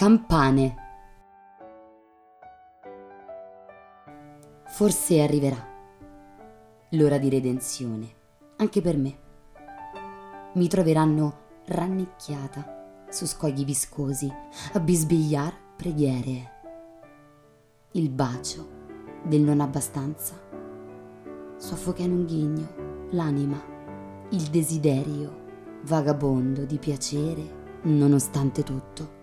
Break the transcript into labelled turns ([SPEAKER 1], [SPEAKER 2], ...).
[SPEAKER 1] campane. Forse arriverà l'ora di redenzione, anche per me. Mi troveranno rannicchiata su scogli viscosi, a bisbigliar preghiere. Il bacio del non abbastanza soffoca in un ghigno l'anima, il desiderio vagabondo di piacere nonostante tutto.